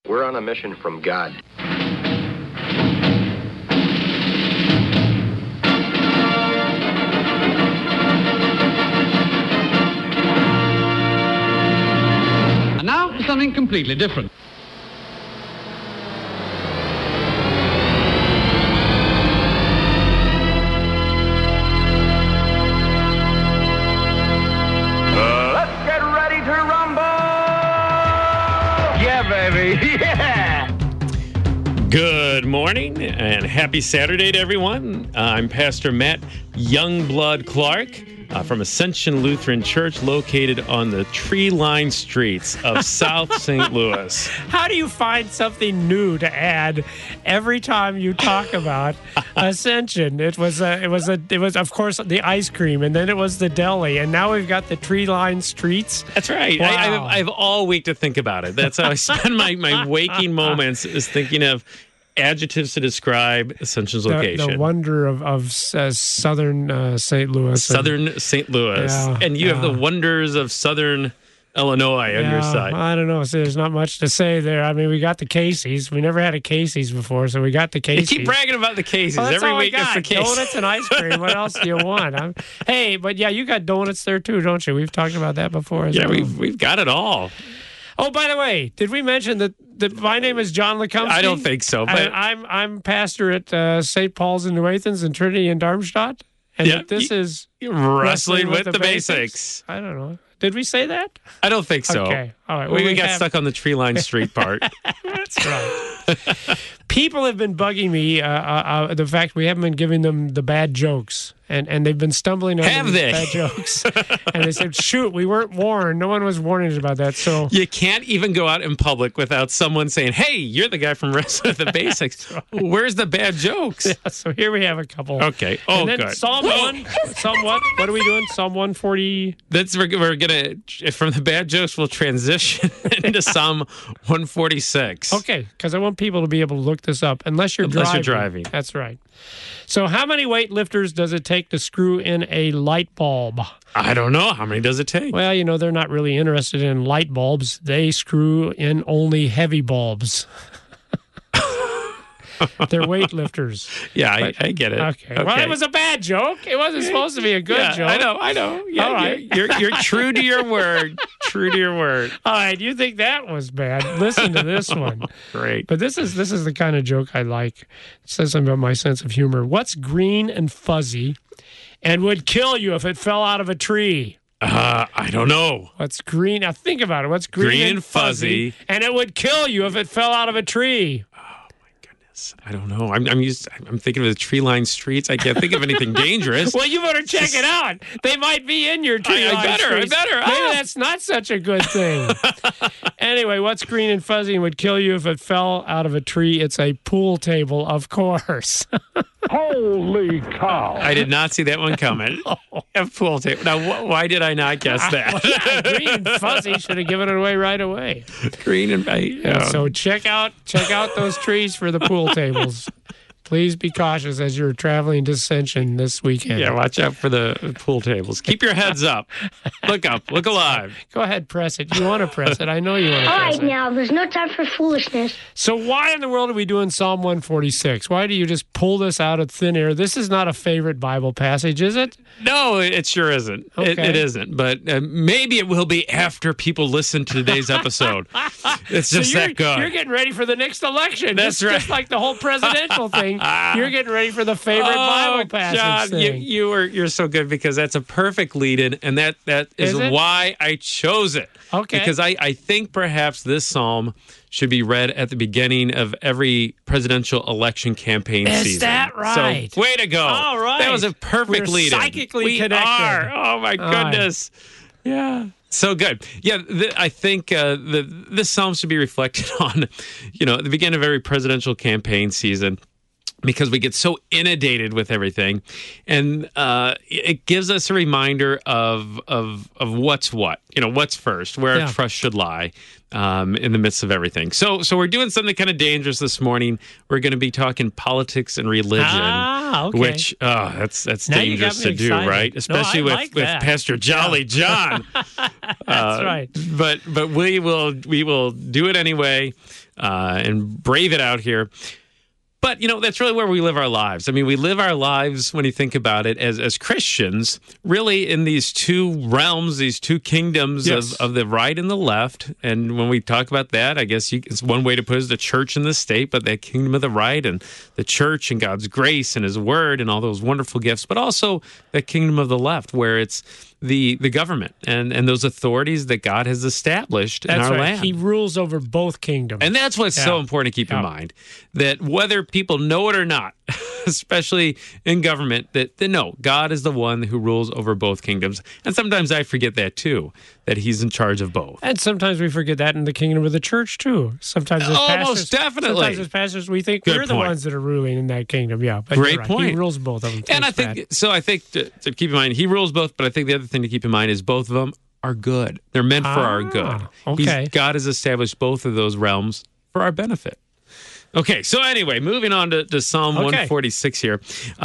We're on a mission from God. And now for something completely different. Let's get ready to rumble! Yeah, baby, yeah! Good morning and happy Saturday to everyone. I'm Pastor Matt Youngblood Clark from Ascension Lutheran Church, located on the tree-lined streets of South St. Louis. How do you find something new to add every time you talk about Ascension? It was of course the ice cream, and then it was the deli, and now we've got the tree-lined streets. That's right. Wow. I have all week to think about it. That's how I spend my waking moments, is thinking of adjectives to describe Ascension's location. The wonder of southern St. Louis. Southern St. Louis. Yeah, and you have the wonders of southern Illinois on your side. I don't know. So there's not much to say there. I mean, we got the Casey's. We never had a Casey's before, so we got the Casey's. You keep bragging about the Casey's. Well, Every week it's the Casey's. Donuts and ice cream. What else do you want? Hey, but yeah, you got donuts there too, don't you? We've talked about that before. Yeah, we've got it all. Oh, by the way, did we mention that my name is John Lekumsky? I don't think so. But I'm pastor at St. Paul's in New Athens and Trinity in Darmstadt. And that this is Wrestling with the basics. I don't know. Did we say that? I don't think so. Okay. All right. Well, we got stuck on the tree-lined street part. That's right. People have been bugging me the fact we haven't been giving them the bad jokes. And they've been stumbling on these bad jokes. And they said, shoot, we weren't warned. No one was warning us about that. So you can't even go out in public without someone saying, hey, you're the guy from Wrestling with the Basics. Right. Where's the bad jokes? Yeah, so here we have a couple. Okay. Oh, and then good. Psalm 1. Psalm what? What are we doing? Psalm 140. We're going to, from the bad jokes, we'll transition into Psalm 146. Okay, because I want people to be able to look this up. Unless you're driving. That's right. So how many weightlifters does it take to screw in a light bulb? I don't know. How many does it take? Well, they're not really interested in light bulbs. They screw in only heavy bulbs. They're weightlifters. Yeah, I get it. Okay. Well, it was a bad joke. It wasn't supposed to be a good joke. I know. Yeah, all right. You're true to your word. True to your word. All right. You think that was bad? Listen to this one. Great. But this is the kind of joke I like. It says something about my sense of humor. What's green and fuzzy and would kill you if it fell out of a tree? I don't know. What's green? Now think about it. What's green and fuzzy and it would kill you if it fell out of a tree? I don't know. I'm thinking of the tree-lined streets. I can't think of anything dangerous. Well, you better check it out. They might be in your tree-lined streets. I better. Maybe that's not such a good thing. Anyway, what's green and fuzzy and would kill you if it fell out of a tree? It's a pool table, of course. Holy cow. I did not see that one coming. A pool table. Now, why did I not guess that? Well, yeah, green and fuzzy should have given it away right away. Green and so check out those trees for the pool tables. Please be cautious as you're traveling to Ascension this weekend. Yeah, watch out for the pool tables. Keep your heads up. Look up. Look alive. Go ahead, press it. You want to press it. I know you want to press it. All right, now, there's no time for foolishness. So why in the world are we doing Psalm 146? Why do you just pull this out of thin air? This is not a favorite Bible passage, is it? No, it sure isn't. Okay. It isn't. But maybe it will be after people listen to today's episode. It's just that good. You're getting ready for the next election. That's right. Just like the whole presidential thing. You're getting ready for the favorite Bible passage John, thing. You're so good, because that's a perfect lead-in, and that is why I chose it. Okay. Because I think perhaps this psalm should be read at the beginning of every presidential election campaign season. Is that right? So, way to go. All right. That was a perfect We're lead-in. psychically we connected. are. Oh, my goodness. Right. Yeah. So good. Yeah, I think this psalm should be reflected on, at the beginning of every presidential campaign season. because we get so inundated with everything, and it gives us a reminder of what's what, what's first, where our trust should lie in the midst of everything. So we're doing something kind of dangerous this morning. We're going to be talking politics and religion, which that's now dangerous to do, right? Especially with Pastor Jolly John. That's right. But we will do it anyway and brave it out here. But, that's really where we live our lives. I mean, we live our lives, when you think about it, as Christians, really in these two realms, these two kingdoms of the right and the left. And when we talk about that, I guess it's one way to put it is the church and the state, but that kingdom of the right and the church and God's grace and his word and all those wonderful gifts, but also that kingdom of the left where it's the government and those authorities that God has established in our land. He rules over both kingdoms. And that's what's so important to keep in mind, that whether people know it or not, especially in government, that no, God is the one who rules over both kingdoms. And sometimes I forget that too, that he's in charge of both. And sometimes we forget that in the kingdom of the church too. Sometimes as pastors, most definitely. Sometimes as pastors, we think we're the ones that are ruling in that kingdom. Yeah, but great point. He rules both of them. And I think to keep in mind, he rules both. But I think the other thing to keep in mind is both of them are good. They're meant for our good. Okay. God has established both of those realms for our benefit. Okay, so anyway, moving on to Psalm 146 here.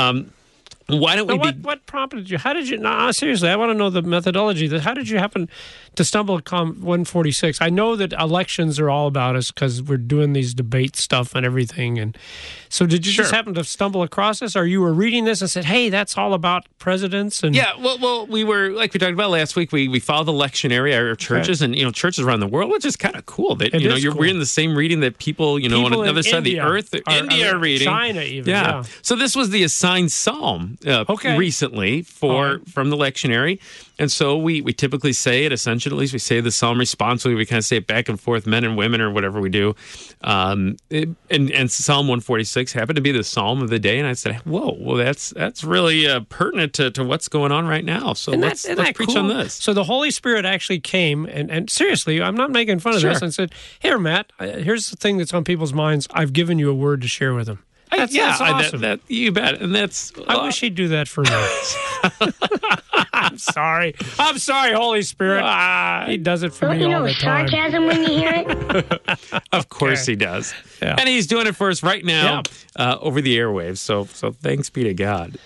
Why don't we what prompted you? How did you... No, seriously, I want to know the methodology. How did you happen to stumble upon 146? I know that elections are all about us because we're doing these debate stuff and everything. And so did you just happen to stumble across this? Or you were reading this and said, hey, that's all about presidents? And yeah, well, we were, like we talked about last week, we follow the lectionary at our churches and, churches around the world, which is kind of cool. That, we're in the same reading that people on another side of the earth, India are reading. China even, yeah. So this was the assigned psalm recently from the lectionary. And so we typically say it, essentially, at least we say the psalm responsibly. We kind of say it back and forth, men and women, or whatever we do. And Psalm 146 happened to be the psalm of the day. And I said, whoa, well, that's really pertinent to what's going on right now. So let's preach on this. So the Holy Spirit actually came, and seriously, I'm not making fun of this, and said, here, Matt, here's the thing that's on people's minds. I've given you a word to share with them. That's awesome. You bet. And that's... I wish he'd do that for me. I'm sorry, Holy Spirit. He does it for me all the time. Sarcasm when you hear it? Of course he does. Yeah. And he's doing it for us right now over the airwaves. So thanks be to God.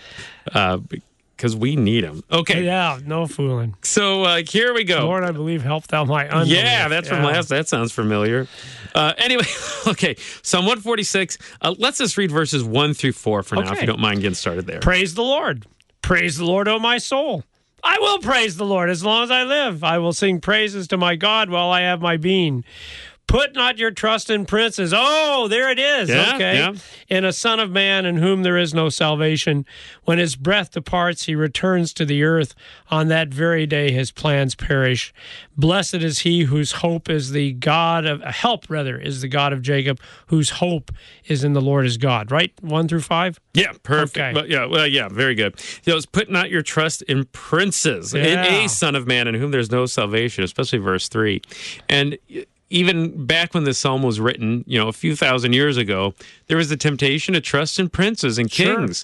Because we need him. Okay. Yeah, no fooling. So here we go. Lord, I believe, help thou my unbelief. Yeah, that's from last. That sounds familiar. Anyway, okay. Psalm 146. Let's just read verses 1 through 4 for now, if you don't mind getting started there. Praise the Lord. Praise the Lord, O my soul. I will praise the Lord as long as I live. I will sing praises to my God while I have my being. Put not your trust in princes. Oh, there it is. Yeah, okay. Yeah. In a son of man in whom there is no salvation. When his breath departs, he returns to the earth. On that very day, his plans perish. Blessed is he whose hope is the God of is the God of Jacob, whose hope is in the Lord his God. Right? 1 through 5? Yeah, perfect. Okay. Very good. Put not your trust in princes, in a son of man in whom there's no salvation, especially verse 3. And even back when this psalm was written, a few thousand years ago, there was the temptation to trust in princes and kings.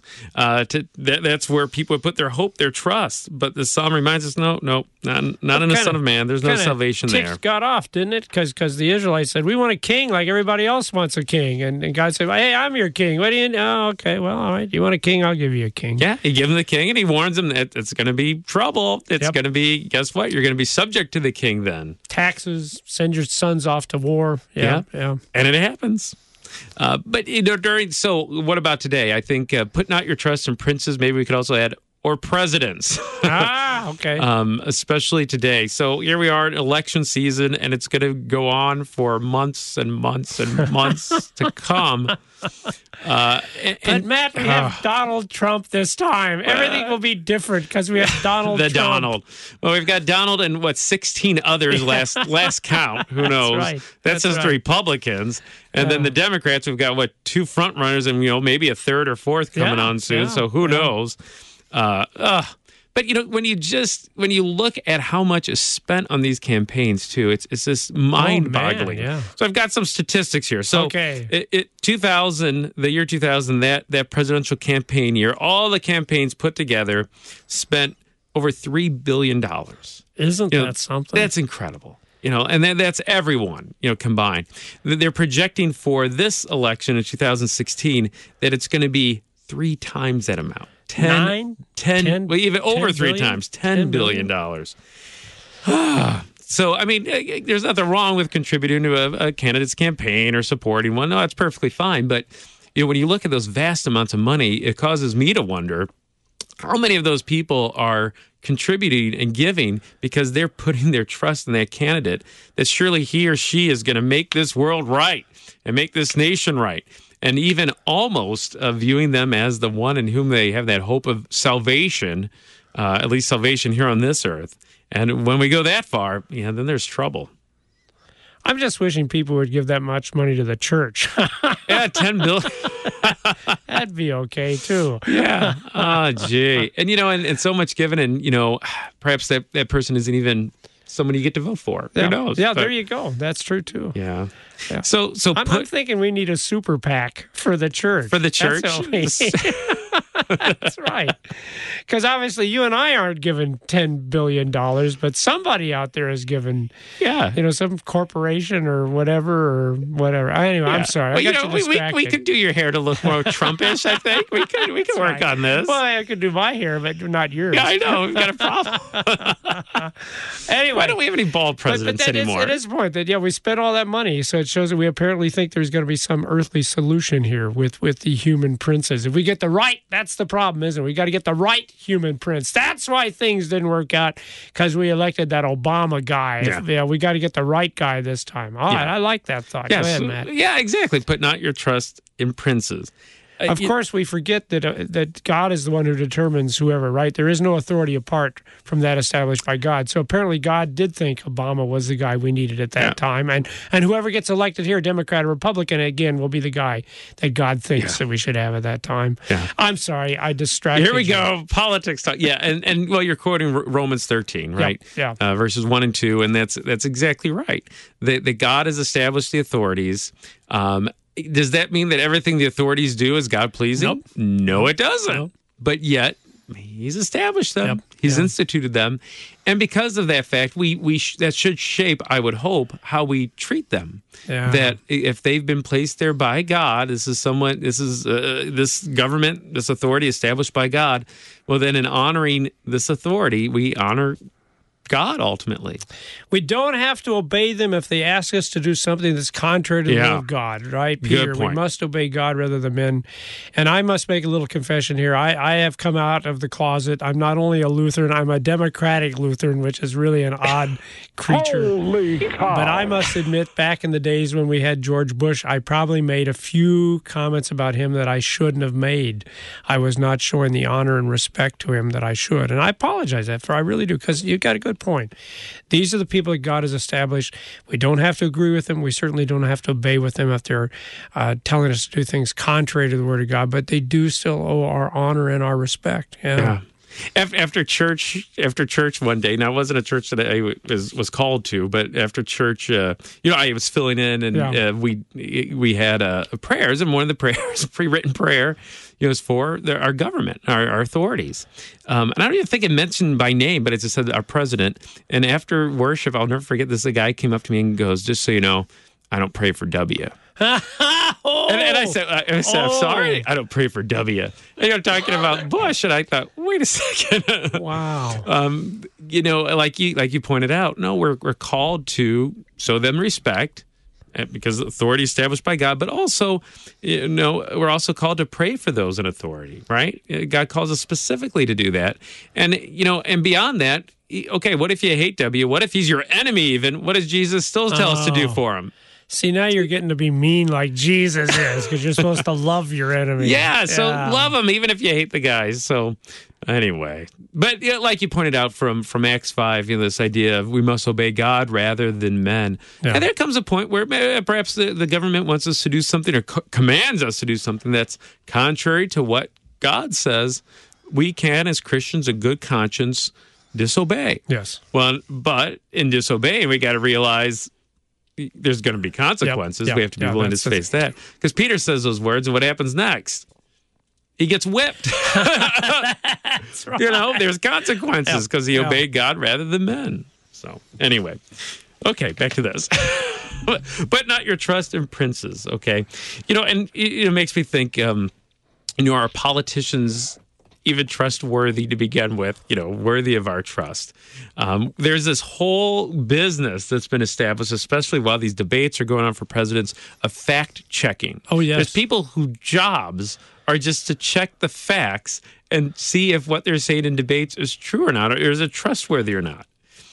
That's where people would put their hope, their trust. But the psalm reminds us, no, not in a son of man. There's no salvation there. Ticked God off, didn't it? Because the Israelites said, we want a king like everybody else wants a king. And God said, hey, I'm your king. What do you... Oh, okay, well, all right. You want a king? I'll give you a king. Yeah, he gives him the king, and he warns him that it's going to be trouble. It's going to be, guess what? You're going to be subject to the king then. Taxes, send your sons off to war. Yeah. And it happens. But so what about today? I think put not your trust in princes. Maybe we could also add or presidents. Okay. Especially today. So here we are in election season, and it's going to go on for months and months and months to come. But Matt, we have Donald Trump this time. Everything will be different because we have Donald Trump. Donald. Well, we've got Donald and 16 others last count. Who knows? That's right. That's just the Republicans. And then the Democrats, we've got 2 front runners and maybe a third or fourth coming on soon. So who knows? But when you look at how much is spent on these campaigns too, it's just mind-boggling. Yeah. So I've got some statistics here. So okay. The year 2000, that presidential campaign year, all the campaigns put together spent over $3 billion. Isn't that something? That's incredible. And that's everyone, combined. They're projecting for this election in 2016 that it's going to be 3 times that amount. 10, even over 3 times, $10 billion. So, I mean, there's nothing wrong with contributing to a candidate's campaign or supporting one. No, that's perfectly fine. But, when you look at those vast amounts of money, it causes me to wonder how many of those people are contributing and giving because they're putting their trust in that candidate that surely he or she is going to make this world right and make this nation right. And even almost viewing them as the one in whom they have that hope of salvation, at least salvation here on this earth. And when we go that far, then there's trouble. I'm just wishing people would give that much money to the church. Yeah, $10 billion. That'd be okay, too. Yeah. Oh, gee. And, and so much given, and, perhaps that person isn't even someone you get to vote for. Yeah. Who knows? Yeah, there you go. That's true, too. Yeah. Yeah. So I'm thinking we need a super PAC for the church. For the church? That's right. Because obviously you and I aren't given $10 billion, but somebody out there is given, some corporation or whatever. Anyway, yeah. I'm sorry. Well, I got you distracted. We could do your hair to look more Trumpish, I think. We could work on this. Well, I could do my hair, but not yours. Yeah, I know. We've got a problem. Anyway. Why don't we have any bald presidents anymore? It is a point that, we spent all that money, so it shows that we apparently think there's going to be some earthly solution here with the human princes. If we get that's the problem, isn't it? We got to get the right human prince. That's why things didn't work out, because we elected that Obama guy. Yeah, we got to get the right guy this time. All right, I like that thought. Yeah, go ahead, Matt. Yeah, exactly. Put not your trust in princes. Of course, we forget that God is the one who determines whoever, right? There is no authority apart from that established by God. So apparently God did think Obama was the guy we needed at that time. And whoever gets elected here, Democrat or Republican, again, will be the guy that God thinks that we should have at that time. Yeah. I'm sorry, I distracted Here we go, politics talk. Yeah, and well, you're quoting Romans 13, right? Yeah. Verses 1 and 2, and that's exactly right. That God has established the authorities. Does that mean that everything the authorities do is God-pleasing? Nope. No, it doesn't. Nope. But yet, he's established them. Yep. He's instituted them. And because of that fact, that should shape, I would hope, how we treat them. Yeah. That if they've been placed there by God, this government, this authority established by God, well, then in honoring this authority, we honor God ultimately. We don't have to obey them if they ask us to do something that's contrary to the will of God, right, Peter? Good point. We must obey God rather than men. And I must make a little confession here. I have come out of the closet. I'm not only a Lutheran, I'm a Democratic Lutheran, which is really an odd creature. Holy cow. But I must admit, back in the days when we had George Bush, I probably made a few comments about him that I shouldn't have made. I was not showing the honor and respect to him that I should. And I apologize for I really do, because you got a good point. These are the people that God has established. We don't have to agree with them. We certainly don't have to obey with them if they're telling us to do things contrary to the Word of God, but they do still owe our honor and our respect. Yeah. After church one day, now it wasn't a church that I was called to, but after church, I was filling in, and we had prayers, and one of the prayers, a pre-written prayer, is for our government, our authorities. And I don't even think it mentioned by name, but it just said our president. And after worship, I'll never forget this. A guy came up to me and goes, "Just so you know, I don't pray for W." And I said, I'm sorry, I don't pray for W. And you're talking about Bush, and I thought, wait a second. Wow. Like you pointed out, no, we're called to show them respect, because authority is established by God, but also, we're also called to pray for those in authority, right? God calls us specifically to do that. And, and beyond that, okay, what if you hate W? What if he's your enemy even? What does Jesus still tell us to do for him? See, now you're getting to be mean like Jesus is, because you're supposed to love your enemy. Yeah, so love them even if you hate the guys. So anyway, but like you pointed out from Acts 5, this idea of we must obey God rather than men. Yeah. And there comes a point where perhaps the government wants us to do something or commands us to do something that's contrary to what God says. we can, as Christians, in good conscience, disobey. Yes. Well, but in disobeying, we got to realize there's going to be consequences. Yep. We have to be willing to face that. Because Peter says those words, and what happens next? He gets whipped. That's right. There's consequences because he obeyed God rather than men. So anyway, okay, back to this. But not your trust in princes, okay? And it makes me think, are politicians even trustworthy to begin with, worthy of our trust? There's this whole business that's been established, especially while these debates are going on for presidents, of fact-checking. Oh, yes. There's people whose jobs are just to check the facts and see if what they're saying in debates is true or not, or is it trustworthy or not.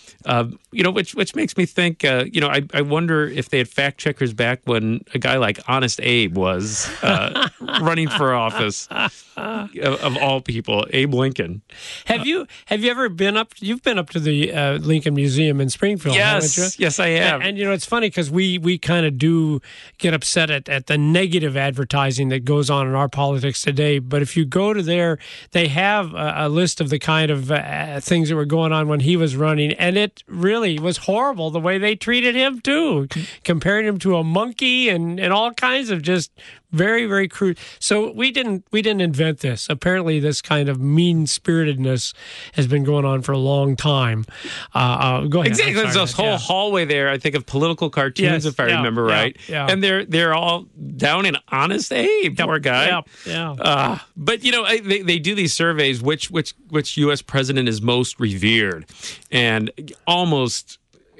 Which makes me think, I wonder if they had fact checkers back when a guy like Honest Abe was running for office, of all people, Abe Lincoln. Have you ever been up? You've been up to the Lincoln Museum in Springfield, haven't you? Yes, I have. And it's funny because we kind of do get upset at the negative advertising that goes on in our politics today. But if you go to there, they have a list of the kind of things that were going on when he was running, and it really was horrible the way they treated him too, comparing him to a monkey and all kinds of just very, very crude. So we didn't invent this. Apparently, this kind of mean-spiritedness has been going on for a long time. Go ahead. Exactly. There's this whole hallway there, I think, of political cartoons, if I remember right. Yeah. And they're all down in Honest Abe, poor guy. Yeah. But they do these surveys, which U.S. president is most revered, and almost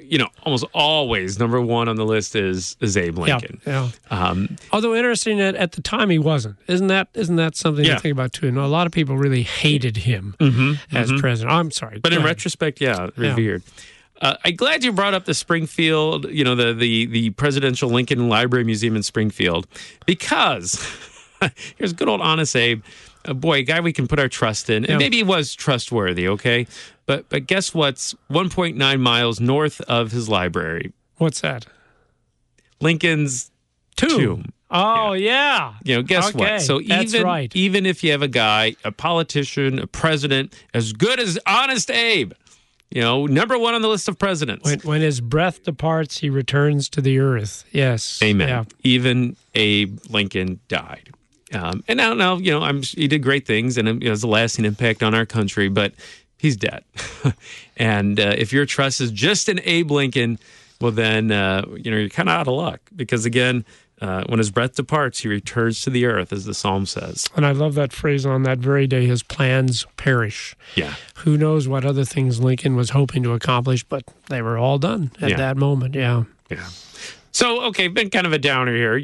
always number one on the list is Abe Lincoln. Yeah. Although interesting that at the time he wasn't. Isn't that something to think about too? A lot of people really hated him as president. I'm sorry, but in retrospect, revered. I'm glad you brought up the Springfield, the Presidential Lincoln Library Museum in Springfield, because here's good old Honest Abe. A guy we can put our trust in. And maybe he was trustworthy, okay? But guess what's 1.9 miles north of his library? What's that? Lincoln's tomb. Oh, yeah. Guess what? So even if you have a guy, a politician, a president, as good as Honest Abe, number one on the list of presidents. When his breath departs, he returns to the earth. Yes. Amen. Yeah. Even Abe Lincoln died. And now, he did great things, and it has a lasting impact on our country, but he's dead. And if your trust is just in Abe Lincoln, well, then, you're kind of out of luck, because again, when his breath departs, he returns to the earth, as the Psalm says. And I love that phrase, on that very day, his plans perish. Yeah. Who knows what other things Lincoln was hoping to accomplish, but they were all done at that moment. Yeah. Yeah. So, okay, been kind of a downer here.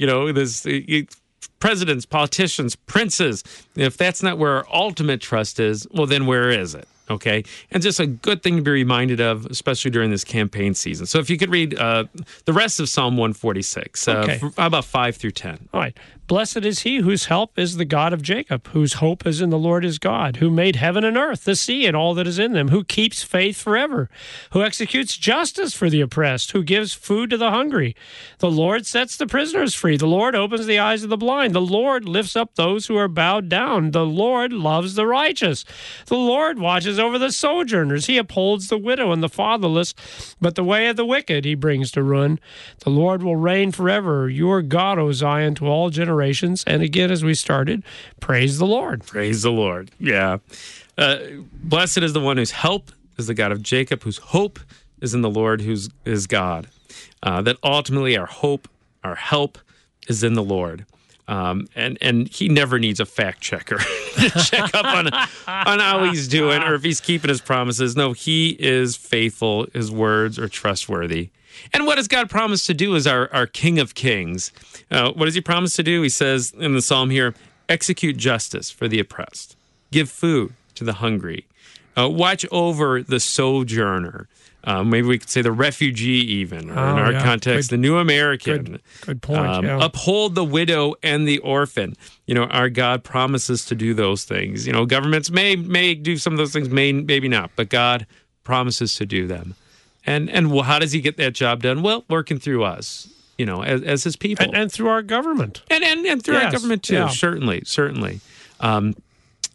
Presidents, politicians, princes, if that's not where our ultimate trust is, well, then where is it? Okay? And just a good thing to be reminded of, especially during this campaign season. So if you could read the rest of Psalm 146, about 5 through 10. All right. Blessed is he whose help is the God of Jacob, whose hope is in the Lord his God, who made heaven and earth, the sea and all that is in them, who keeps faith forever, who executes justice for the oppressed, who gives food to the hungry. The Lord sets the prisoners free. The Lord opens the eyes of the blind. The Lord lifts up those who are bowed down. The Lord loves the righteous. The Lord watches over the sojourners. He upholds the widow and the fatherless, but the way of the wicked he brings to ruin. The Lord will reign forever. Your God, O Zion, to all generations. And again, as we started, praise the Lord. Praise the Lord. Yeah. Blessed is the one whose help is the God of Jacob, whose hope is in the Lord, who's is God. That ultimately our hope, our help is in the Lord. And he never needs a fact checker to check up on how he's doing or if he's keeping his promises. No, he is faithful. His words are trustworthy. And what does God promise to do as our King of Kings? What does he promise to do? He says in the Psalm here, execute justice for the oppressed, give food to the hungry, watch over the sojourner. Maybe we could say the refugee even, or in our context, the new American. Good point. Uphold the widow and the orphan. Our God promises to do those things. Governments may do some of those things, maybe not, but God promises to do them. And how does he get that job done? Well, working through us, as his people. And through our government. And through our government, too. Yeah. Certainly.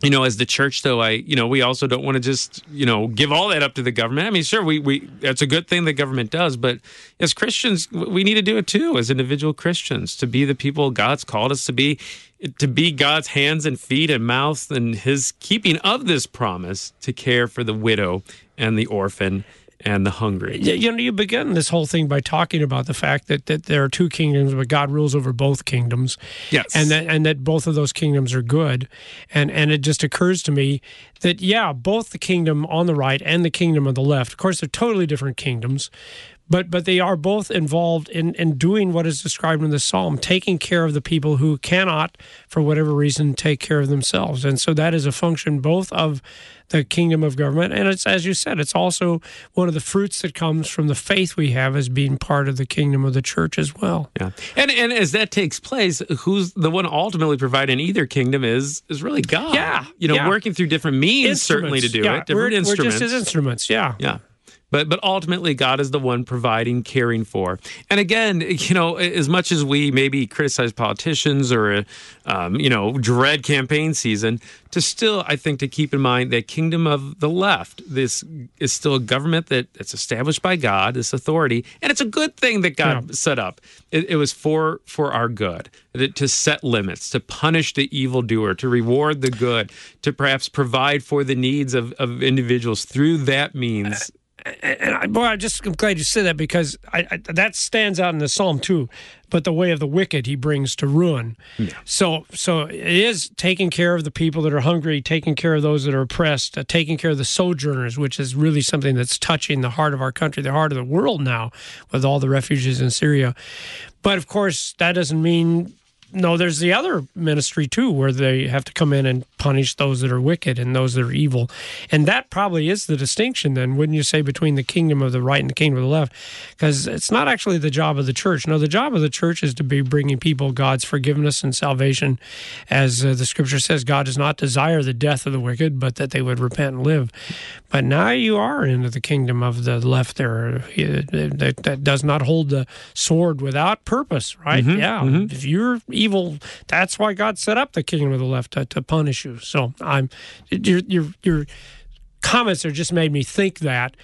As the church, though, we also don't want to just, give all that up to the government. I mean, sure, we that's a good thing the government does, but as Christians, we need to do it too, as individual Christians, to be the people God's called us to be God's hands and feet and mouth and his keeping of this promise to care for the widow and the orphan and the hungry. You begin this whole thing by talking about the fact that there are two kingdoms, but God rules over both kingdoms. Yes. And that both of those kingdoms are good. And it just occurs to me that, both the kingdom on the right and the kingdom on the left, of course, they're totally different kingdoms, but they are both involved in doing what is described in the Psalm, taking care of the people who cannot, for whatever reason, take care of themselves. And so that is a function both of the kingdom of government, and it's, as you said, it's also one of the fruits that comes from the faith we have as being part of the kingdom of the church as well. Yeah, and as that takes place, who's the one ultimately providing either kingdom is really God. Yeah, working through different means certainly to do it. Different instruments. We're just as instruments. Yeah. But ultimately, God is the one providing, caring for. And again, as much as we maybe criticize politicians or, dread campaign season, I think to keep in mind that kingdom of the left, this is still a government that's established by God, this authority, and it's a good thing that God set up. It was for our good, to set limits, to punish the evildoer, to reward the good, to perhaps provide for the needs of individuals through that means. And I'm glad you said that, because that stands out in the Psalm too. But the way of the wicked he brings to ruin. Yeah. So it is taking care of the people that are hungry, taking care of those that are oppressed, taking care of the sojourners, which is really something that's touching the heart of our country, the heart of the world now, with all the refugees in Syria. But of course, that doesn't mean. No, there's the other ministry, too, where they have to come in and punish those that are wicked and those that are evil. And that probably is the distinction, then, wouldn't you say, between the kingdom of the right and the kingdom of the left? Because it's not actually the job of the church. No, the job of the church is to be bringing people God's forgiveness and salvation. As the scripture says, God does not desire the death of the wicked, but that they would repent and live. But now you are into the kingdom of the left there that does not hold the sword without purpose, right? Mm-hmm. If you're evil, that's why God set up the kingdom of the left to punish you. So your comments there just made me think that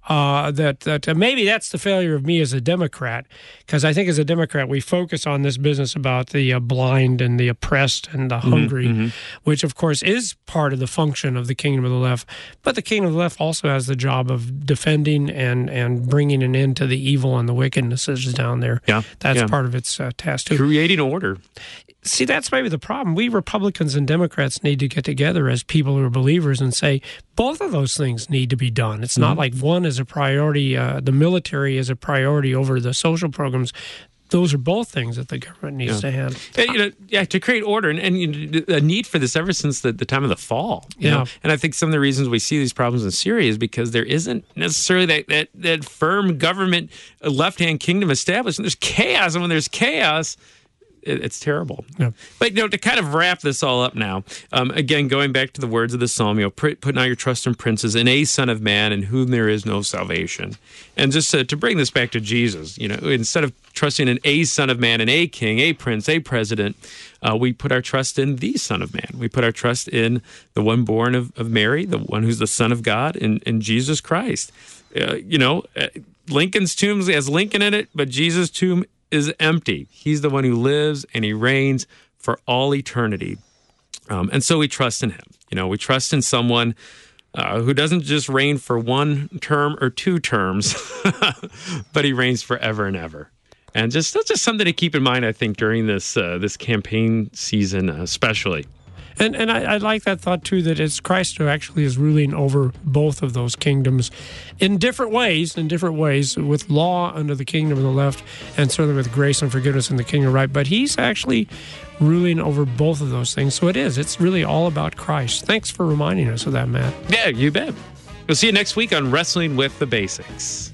maybe that's the failure of me as a Democrat, because I think as a Democrat we focus on this business about the blind and the oppressed and the hungry, which of course is part of the function of the kingdom of the left. But the kingdom of the left also has the job of defending and bringing an end to the evil and the wickedness that's down there. That's part of its task too. Creating order. See, that's maybe the problem. We Republicans and Democrats need to get together as people who are believers and say both of those things need to be done. It's not like one is a priority, the military is a priority over the social programs. Those are both things that the government needs to handle. To create order, and a need for this ever since the time of the fall. You know? And I think some of the reasons we see these problems in Syria is because there isn't necessarily that firm government, left-hand kingdom established. And there's chaos, and when there's chaos, it's terrible. Yeah. But to kind of wrap this all up now, again, going back to the words of the Psalm, put not your trust in princes, in a son of man, in whom there is no salvation. And just to bring this back to Jesus, instead of trusting in a son of man, in a king, a prince, a president, we put our trust in the Son of Man. We put our trust in the one born of Mary, the one who's the Son of God, in Jesus Christ. Lincoln's tomb has Lincoln in it, but Jesus' tomb is empty. He's the one who lives and he reigns for all eternity. And so we trust in him. We trust in someone who doesn't just reign for one term or two terms, but he reigns forever and ever. And that's just something to keep in mind, I think, during this campaign season, especially. And I like that thought, too, that it's Christ who actually is ruling over both of those kingdoms in different ways, with law under the kingdom of the left and certainly with grace and forgiveness in the kingdom of the right. But he's actually ruling over both of those things. So it's really all about Christ. Thanks for reminding us of that, Matt. Yeah, you bet. We'll see you next week on Wrestling with the Basics.